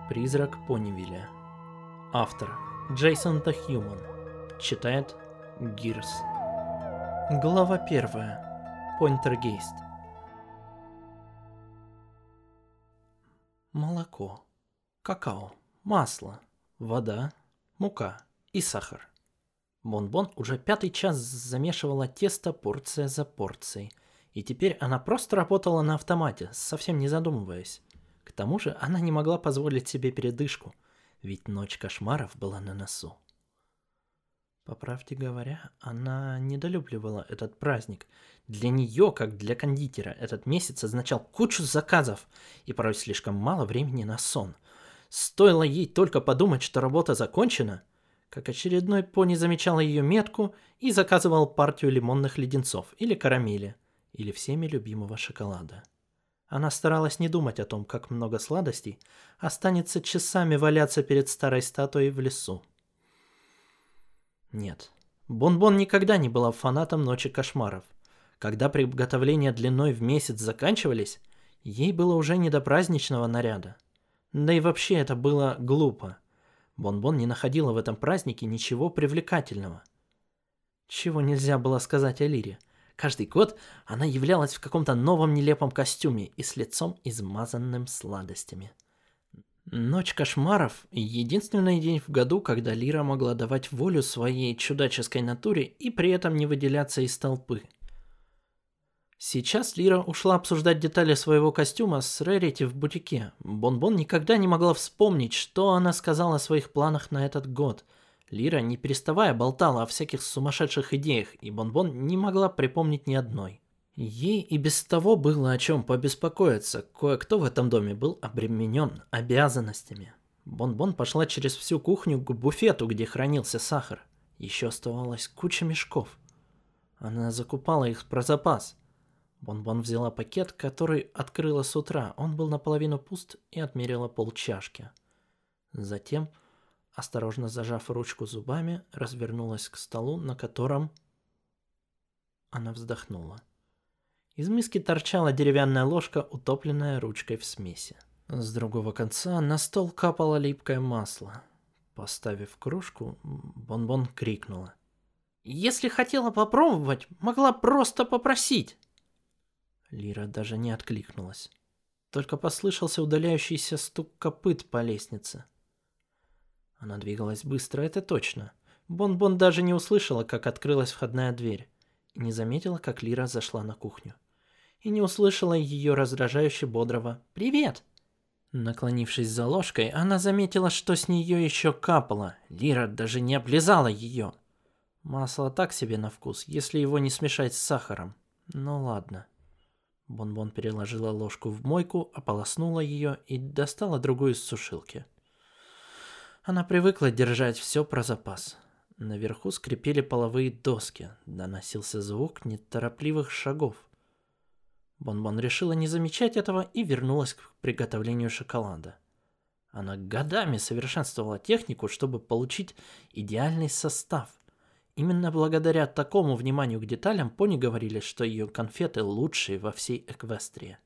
Призрак Понивиля. Автор Джейсон Тахьюман. Читает Гирс. Глава 1. Пойнтергейст. Молоко, какао, масло, вода, мука и сахар. Бон-Бон уже 5-й час замешивала тесто порция за порцией, и теперь она просто работала на автомате, совсем не задумываясь. К тому же она не могла позволить себе передышку, ведь ночь кошмаров была на носу. По правде говоря, она недолюбливала этот праздник. Для нее, как для кондитера, этот месяц означал кучу заказов и порой слишком мало времени на сон. Стоило ей только подумать, что работа закончена, как очередной пони замечал ее метку и заказывал партию лимонных леденцов или карамели, или всеми любимого шоколада. Она старалась не думать о том, как много сладостей останется часами валяться перед старой статуей в лесу. Нет, Бон-Бон никогда не была фанатом Ночи кошмаров. Когда приготовления длиной в месяц заканчивались, ей было уже не до праздничного наряда. Да и вообще это было глупо. Бон-Бон не находила в этом празднике ничего привлекательного. Чего нельзя было сказать о Лире. Каждый год она являлась в каком-то новом нелепом костюме и с лицом измазанным сладостями. Ночь кошмаров – единственный день в году, когда Лира могла давать волю своей чудаческой натуре и при этом не выделяться из толпы. Сейчас Лира ушла обсуждать детали своего костюма с Рерити в бутике. Бон-Бон никогда не могла вспомнить, что она сказала о своих планах на этот год. Лира, не переставая, болтала о всяких сумасшедших идеях, и Бон-Бон не могла припомнить ни одной. Ей и без того было о чем побеспокоиться. Кое-кто в этом доме был обременен обязанностями. Бон-Бон пошла через всю кухню к буфету, где хранился сахар. Еще оставалась куча мешков. Она закупала их про запас. Бон-Бон взяла пакет, который открыла с утра. Он был наполовину пуст, и отмерила полчашки. Затем, осторожно зажав ручку зубами, развернулась к столу, на котором... Она вздохнула. Из миски торчала деревянная ложка, утопленная ручкой в смеси. С другого конца на стол капало липкое масло. Поставив кружку, Бон-Бон крикнула: «Если хотела попробовать, могла просто попросить!» Лира даже не откликнулась. Только послышался удаляющийся стук копыт по лестнице. Она двигалась быстро, это точно. Бон-Бон даже не услышала, как открылась входная дверь, и не заметила, как Лира зашла на кухню. И не услышала ее раздражающе бодрого «Привет!». Наклонившись за ложкой, она заметила, что с нее еще капало. Лира даже не облизала ее. Масло так себе на вкус, если его не смешать с сахаром. Ну ладно. Бон-Бон переложила ложку в мойку, ополоснула ее и достала другую из сушилки. Она привыкла держать все про запас. Наверху скрипели половые доски, доносился звук неторопливых шагов. Бон-Бон решила не замечать этого и вернулась к приготовлению шоколада. Она годами совершенствовала технику, чтобы получить идеальный состав. Именно благодаря такому вниманию к деталям пони говорили, что ее конфеты лучшие во всей Эквестрии.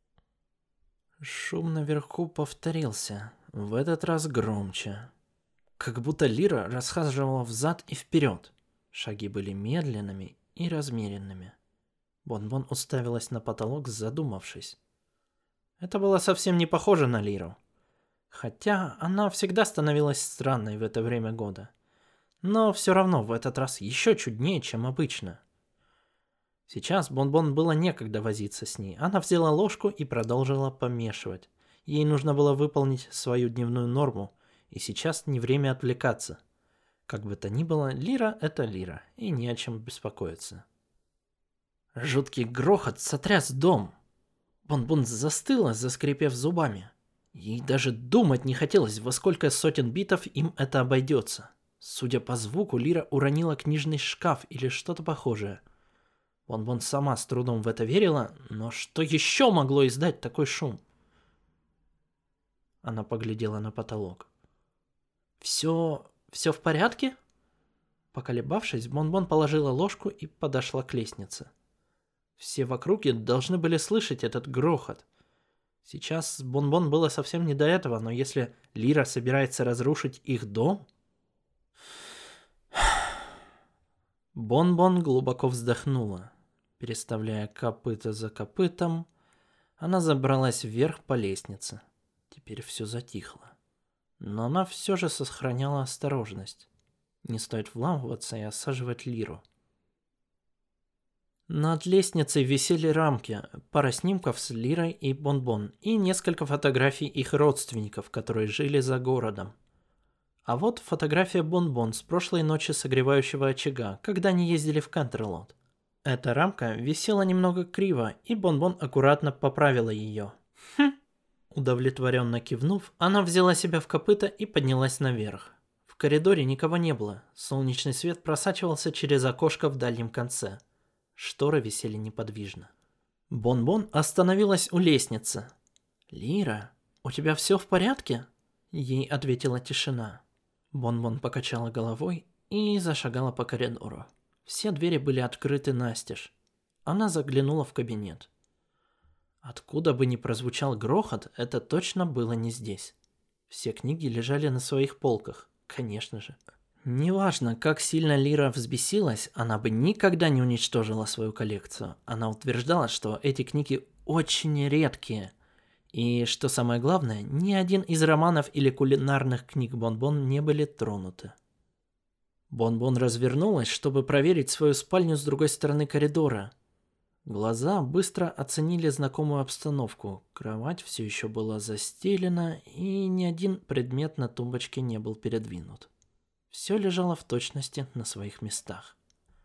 Шум наверху повторился, в этот раз громче. Как будто Лира расхаживала взад и вперед. Шаги были медленными и размеренными. Бон-Бон уставилась на потолок, задумавшись. Это было совсем не похоже на Лиру. Хотя она всегда становилась странной в это время года. Но все равно в этот раз еще чуднее, чем обычно. Сейчас Бон-Бон было некогда возиться с ней. Она взяла ложку и продолжила помешивать. Ей нужно было выполнить свою дневную норму, и сейчас не время отвлекаться. Как бы то ни было, Лира — это Лира, и не о чем беспокоиться. Жуткий грохот сотряс дом. Бон-Бон застыла, заскрипев зубами. Ей даже думать не хотелось, во сколько сотен битов им это обойдется. Судя по звуку, Лира уронила книжный шкаф или что-то похожее. Бон-Бон сама с трудом в это верила, но что еще могло издать такой шум? Она поглядела на потолок. «Все в порядке?» Поколебавшись, Бон-Бон положила ложку и подошла к лестнице. Все в округе должны были слышать этот грохот. Сейчас Бон-Бон было совсем не до этого, но если Лира собирается разрушить их дом... Бон-Бон глубоко вздохнула. Переставляя копыта за копытом, она забралась вверх по лестнице. Теперь все затихло. Но она все же сохраняла осторожность. Не стоит вламываться и осаживать Лиру. Над лестницей висели рамки, пара снимков с Лирой и Бон-Бон и несколько фотографий их родственников, которые жили за городом. А вот фотография Бон-Бон с прошлой ночи согревающего очага, когда они ездили в Кантерлот. Эта рамка висела немного криво, и Бон-Бон аккуратно поправила ее. Удовлетворенно кивнув, она взяла себя в копыта и поднялась наверх. В коридоре никого не было, солнечный свет просачивался через окошко в дальнем конце. Шторы висели неподвижно. Бон-Бон остановилась у лестницы. «Лира, у тебя все в порядке?» Ей ответила тишина. Бон-Бон покачала головой и зашагала по коридору. Все двери были открыты настежь. Она заглянула в кабинет. Откуда бы ни прозвучал грохот, это точно было не здесь. Все книги лежали на своих полках, конечно же. Неважно, как сильно Лира взбесилась, она бы никогда не уничтожила свою коллекцию. Она утверждала, что эти книги очень редкие. И, что самое главное, ни один из романов или кулинарных книг Бон-Бон не были тронуты. Бон-Бон развернулась, чтобы проверить свою спальню с другой стороны коридора. Глаза быстро оценили знакомую обстановку. Кровать все еще была застелена, и ни один предмет на тумбочке не был передвинут. Все лежало в точности на своих местах.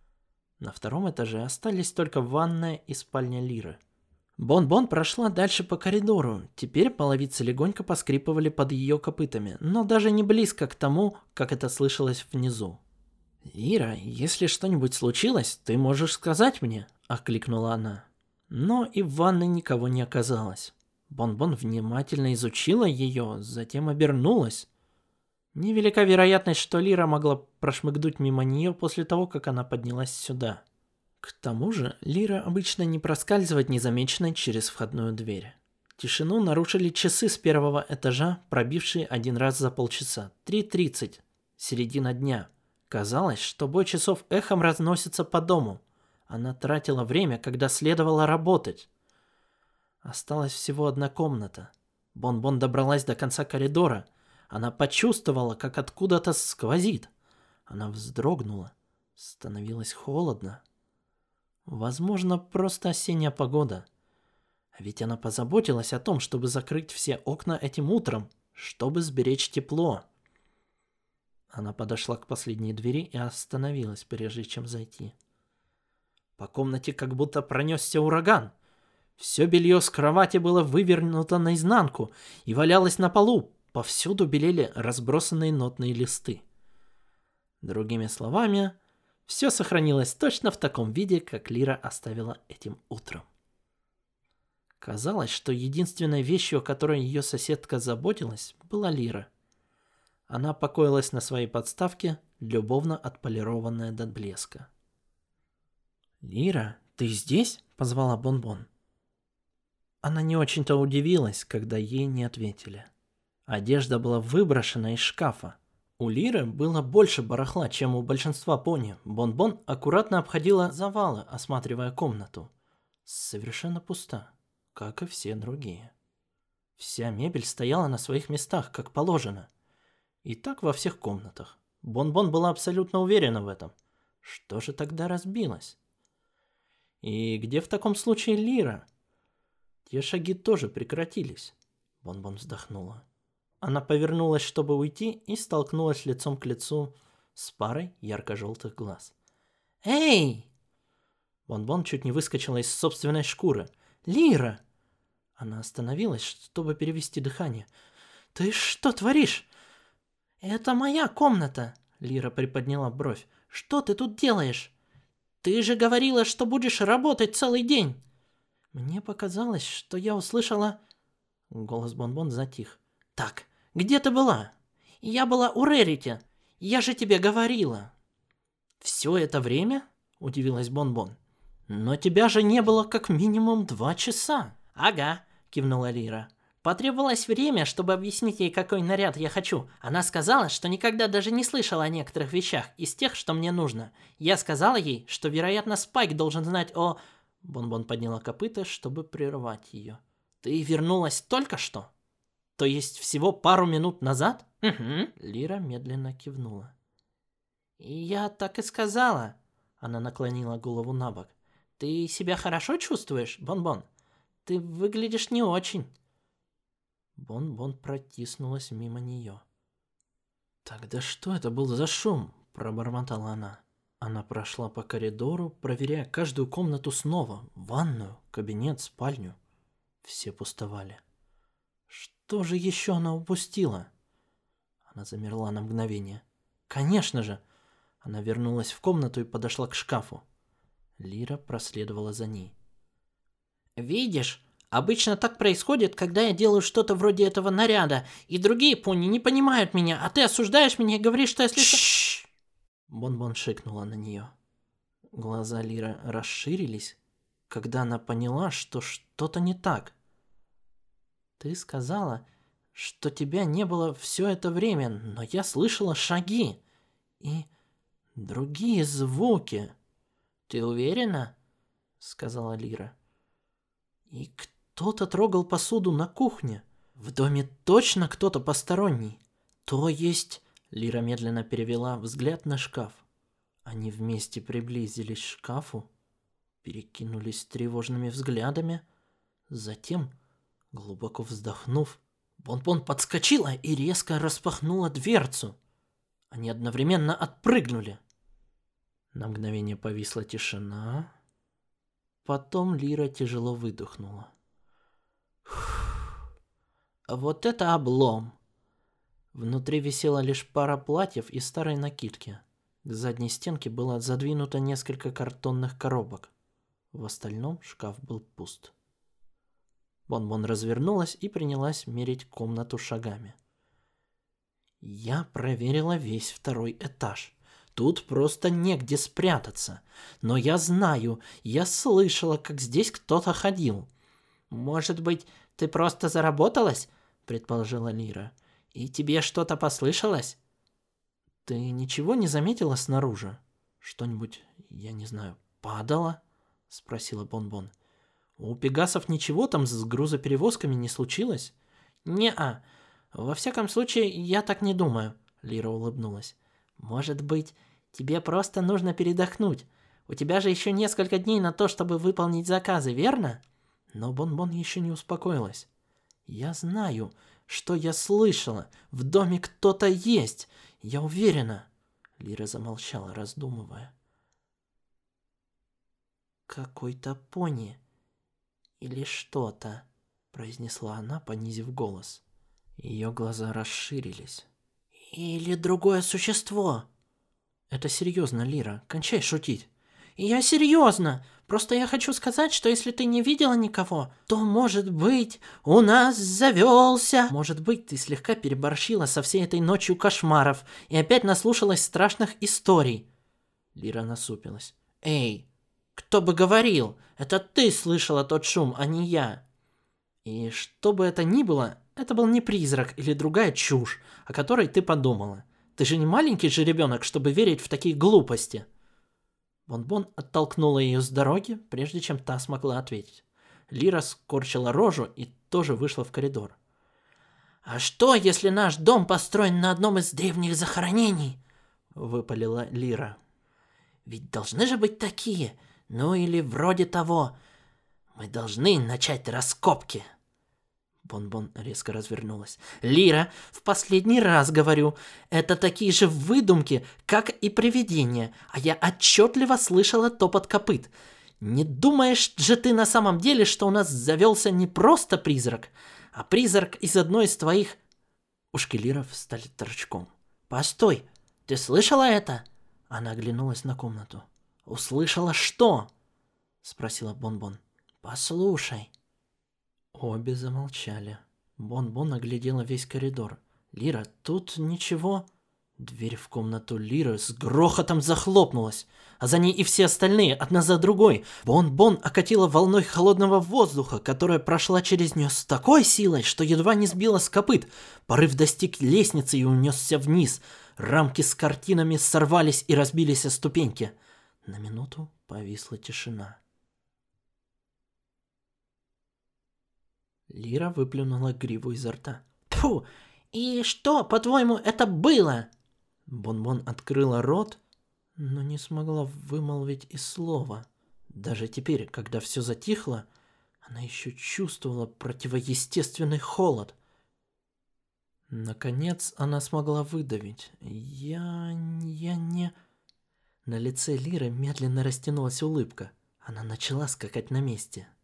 На втором этаже остались только ванная и спальня Лиры. Бон-Бон прошла дальше по коридору. Теперь половицы легонько поскрипывали под ее копытами, но даже не близко к тому, как это слышалось внизу. «Лира, если что-нибудь случилось, ты можешь сказать мне», — окликнула она. Но и в ванной никого не оказалось. Бон-Бон внимательно изучила ее, затем обернулась. Невелика вероятность, что Лира могла прошмыгнуть мимо нее после того, как она поднялась сюда. К тому же, Лира обычно не проскальзывает незамеченной через входную дверь. Тишину нарушили часы с первого этажа, пробившие один раз за полчаса. 3:30. Середина дня. Казалось, что бой часов эхом разносится по дому. Она тратила время, когда следовало работать. Осталась всего одна комната. Бон-Бон добралась до конца коридора. Она почувствовала, как откуда-то сквозит. Она вздрогнула. Становилось холодно. Возможно, просто осенняя погода. А ведь она позаботилась о том, чтобы закрыть все окна этим утром, чтобы сберечь тепло. Она подошла к последней двери и остановилась, прежде чем зайти. По комнате как будто пронесся ураган. Все белье с кровати было вывернуто наизнанку и валялось на полу. Повсюду белели разбросанные нотные листы. Другими словами, все сохранилось точно в таком виде, как Лира оставила этим утром. Казалось, что единственной вещью, о которой ее соседка заботилась, была Лира. Она покоилась на своей подставке, любовно отполированная до блеска. «Лира, ты здесь?» — позвала Бон-Бон. Она не очень-то удивилась, когда ей не ответили. Одежда была выброшена из шкафа. У Лиры было больше барахла, чем у большинства пони. Бон-Бон аккуратно обходила завалы, осматривая комнату. Совершенно пуста, как и все другие. Вся мебель стояла на своих местах, как положено. И так во всех комнатах. Бон-Бон была абсолютно уверена в этом. Что же тогда разбилось? И где в таком случае Лира? Те шаги тоже прекратились. Бон-Бон вздохнула. Она повернулась, чтобы уйти, и столкнулась лицом к лицу с парой ярко-желтых глаз. «Эй!» Бон-Бон чуть не выскочила из собственной шкуры. «Лира!» Она остановилась, чтобы перевести дыхание. «Ты что творишь?» «Это моя комната!» Лира приподняла бровь. «Что ты тут делаешь? Ты же говорила, что будешь работать целый день!» Мне показалось, что я услышала... Голос Бон-Бон затих. «Так, где ты была?» «Я была у Рерити. Я же тебе говорила». «Все это время?» – удивилась Бон-Бон. «Но тебя же не было как минимум 2 часа». «Ага, кивнула Лира. Потребовалось время, чтобы объяснить ей, какой наряд я хочу. Она сказала, что никогда даже не слышала о некоторых вещах из тех, что мне нужно. Я сказала ей, что, вероятно, Спайк должен знать о... Бон-Бон подняла копыта, чтобы прервать ее. Ты вернулась только что? То есть всего пару минут назад? Угу. Лира медленно кивнула. И я так и сказала. Она наклонила голову на бок. Ты себя хорошо чувствуешь, Бон-Бон? Ты выглядишь не очень. Бон-Бон протиснулась мимо нее. «Тогда что это был за шум?» – пробормотала она. Она прошла по коридору, проверяя каждую комнату снова. Ванную, кабинет, спальню. Все пустовали. Что же еще она упустила? Она замерла на мгновение. Конечно же! Она вернулась в комнату и подошла к шкафу. Лира проследовала за ней. «Видишь? Обычно так происходит, когда я делаю что-то вроде этого наряда, и другие пони не понимают меня, а ты осуждаешь меня и говоришь, что я слишком...» «Шшш!» Бон-Бон шикнула на нее. Глаза Лиры расширились, когда она поняла, что что-то не так. «Ты сказала, что тебя не было все это время, но я слышала шаги и другие звуки. Ты уверена?» — сказала Лира. «И кто-то трогал посуду на кухне. В доме точно кто-то посторонний. То есть...» Лира медленно перевела взгляд на шкаф. Они вместе приблизились к шкафу, перекинулись тревожными взглядами. Затем, глубоко вздохнув, Бон-Бон подскочила и резко распахнула дверцу. Они одновременно отпрыгнули. На мгновение повисла тишина. Потом Лира тяжело выдохнула. Вот это облом! Внутри висела лишь пара платьев и старой накидки. К задней стенке было задвинуто несколько картонных коробок. В остальном шкаф был пуст. Бон-Бон развернулась и принялась мерить комнату шагами. Я проверила весь второй этаж. Тут просто негде спрятаться. Но я знаю, я слышала, как здесь кто-то ходил. «Может быть, ты просто заработалась?» – предположила Лира. «И тебе что-то послышалось?» «Ты ничего не заметила снаружи? Что-нибудь, я не знаю, падало?» – спросила Бон-Бон. «У пегасов ничего там с грузоперевозками не случилось?» «Не-а. Во всяком случае, я так не думаю», – Лира улыбнулась. «Может быть, тебе просто нужно передохнуть. У тебя же еще несколько дней на то, чтобы выполнить заказы, верно?» Но Бон-Бон еще не успокоилась. «Я знаю, что я слышала. В доме кто-то есть. Я уверена». Лира замолчала, раздумывая. «Какой-то пони или что-то», произнесла она, понизив голос. Ее глаза расширились. «Или другое существо». «Это серьезно, Лира. Кончай шутить». «Я серьезно. Просто я хочу сказать, что если ты не видела никого, то, может быть, у нас завелся...» «Может быть, ты слегка переборщила со всей этой ночью кошмаров и опять наслушалась страшных историй». Лира насупилась. «Эй, кто бы говорил? Это ты слышала тот шум, а не я». «И что бы это ни было, это был не призрак или другая чушь, о которой ты подумала. Ты же не маленький же ребенок, чтобы верить в такие глупости». Бон-Бон оттолкнула ее с дороги, прежде чем та смогла ответить. Лира скорчила рожу и тоже вышла в коридор. «А что, если наш дом построен на одном из древних захоронений?» – выпалила Лира. «Ведь должны же быть такие, ну или вроде того. Мы должны начать раскопки». Бон-Бон резко развернулась. «Лира, в последний раз говорю, это такие же выдумки, как и привидения, а я отчетливо слышала топот копыт. Не думаешь же ты на самом деле, что у нас завелся не просто призрак, а призрак из одной из твоих...» Ушки Лиры встали торчком. «Постой, ты слышала это?» Она оглянулась на комнату. «Услышала что?» Спросила Бон-Бон. «Послушай». Обе замолчали. Бон-Бон оглядела весь коридор. «Лира, тут ничего...» Дверь в комнату Лиры с грохотом захлопнулась, а за ней и все остальные, одна за другой. Бон-Бон окатила волной холодного воздуха, которая прошла через нее с такой силой, что едва не сбила с копыт. Порыв достиг лестницы и унесся вниз. Рамки с картинами сорвались и разбились о ступеньки. На минуту повисла тишина. Лира выплюнула гриву изо рта. «Тьфу! И что, по-твоему, это было?» Бон-Бон открыла рот, но не смогла вымолвить и слова. Даже теперь, когда все затихло, она еще чувствовала противоестественный холод. Наконец она смогла выдавить. Я не...» На лице Лиры медленно растянулась улыбка. Она начала скакать на месте.